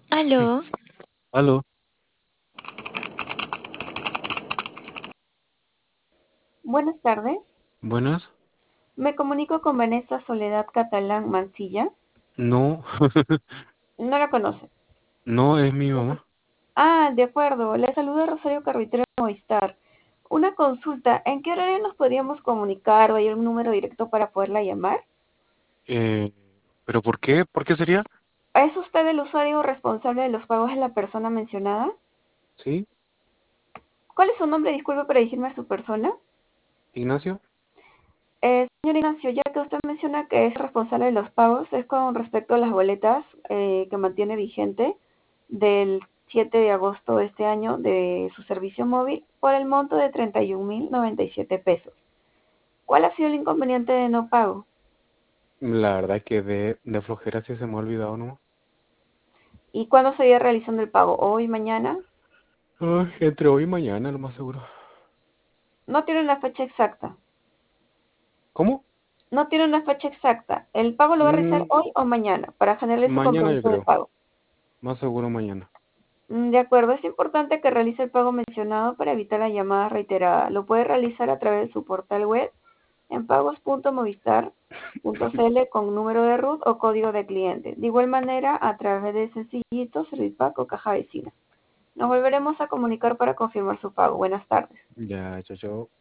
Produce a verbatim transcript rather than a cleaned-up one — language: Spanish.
Aló, Aló, Buenas tardes. buenas. Me comunico con Vanessa Soledad Catalán Mancilla. No, No la conoce. no es mi mamá. Ah, de acuerdo. Le saluda Rosario Carretero de Movistar. Una consulta. ¿En qué horario nos podríamos comunicar o hay algún número directo para poderla llamar? Eh, ¿pero por qué? ¿Por qué sería? ¿Es usted el usuario responsable de los pagos de la persona mencionada? ¿Sí? ¿Cuál es su nombre? Disculpe para dirigirme a su persona. ¿Ignacio? Eh, señor Ignacio, ya que usted menciona que es responsable de los pagos, es con respecto a las boletas eh, que mantiene vigente del siete de agosto de este año de su servicio móvil por el monto de treinta y un mil noventa y siete pesos. ¿Cuál ha sido el inconveniente de no pago? La verdad que de, de flojera sí se me ha olvidado nomás. ¿Y cuándo estaría realizando el pago? ¿Hoy, mañana? Ay, entre hoy y mañana, lo más seguro. No tiene una fecha exacta. ¿Cómo? No tiene una fecha exacta. ¿El pago lo va a realizar Mm, hoy o mañana para generar su mañana yo compromiso de creo. pago? Más seguro mañana. Mm, De acuerdo, es importante que realice el pago mencionado para evitar la llamada reiterada. Lo puede realizar a través de su portal web en pagos punto movistar punto cl con número de RUT o código de cliente. De igual manera, a través de Sencillito, Servipack o Caja Vecina. Nos volveremos a comunicar para confirmar su pago. Buenas tardes. Ya, chao, chao.